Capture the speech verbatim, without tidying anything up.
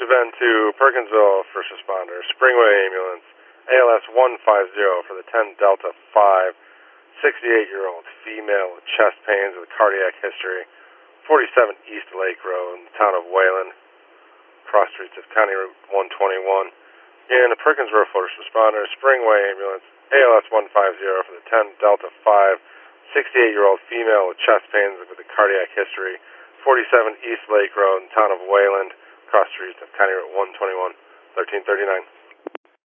been to Perkinsville First Responder, Springway Ambulance, A L S one five zero for the ten Delta five, sixty-eight-year-old female with chest pains with cardiac history, forty-seven East Lake Road in the town of Wayland, cross streets of County Route one twenty-one. In the Perkinsville First Responder, Springway Ambulance, A L S one five zero for the ten Delta five, sixty-eight-year-old female with chest pains with a cardiac history, forty-seven East Lake Road in the town of Wayland, cross streets of County Route one twenty-one, thirteen thirty-nine.